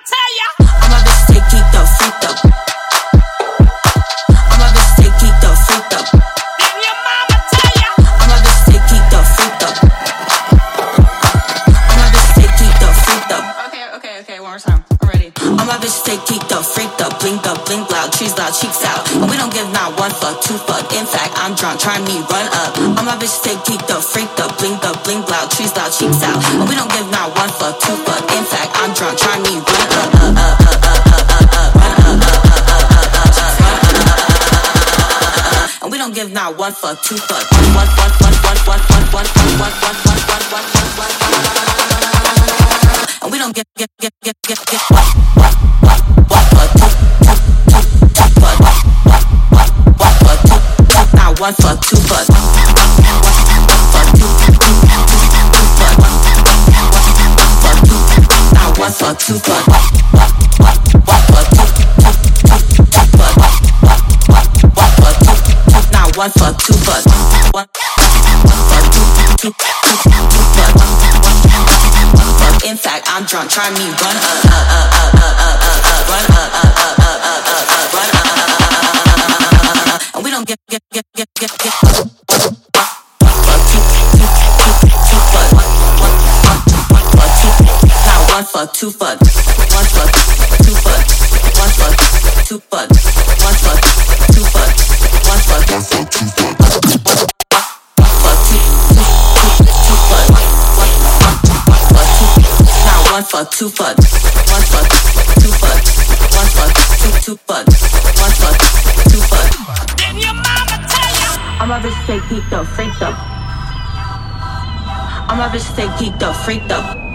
tell ya. I'm a bitch, take keep the freak up. I'm a bitch, take keep the freak up. Then your mama tell ya. I'm a bitch, take keep the freak up. I'm a bitch, take keep the freak up. Okay, one more time. I'm ready. I'm a bitch, take keep the freak up. Blink loud, trees loud, cheeks out. And we don't give not one fuck, two fuck. In fact, I'm drunk, try me, run up. I'm a bitch, take keep the freak up. Blink loud, trees loud, cheeks out. And we don't give not one fuck, two fuck. In fact, I'm drunk, try me, run up. And we don't give not one fuck, two fuck. And we don't give not one fuck, two fuck. Not one fuck, two fuck. Not one fuck, two fuck. One fuck, two fuck. In fact, I'm drunk, try me, run up, run up, run up. And we don't get. Not one fuck, two fuck. One fuck, two fuck. One fuck, two fuck. One fuck, two fuck. One fuck, two fuck. One fuck, two fuck, one fuck, two fuck, one fuck, two fuck, one fuck, two fuck. Then your mama tell ya. I'm a bitch, take keep the freak up. I'm a bitch, take keep the freak up.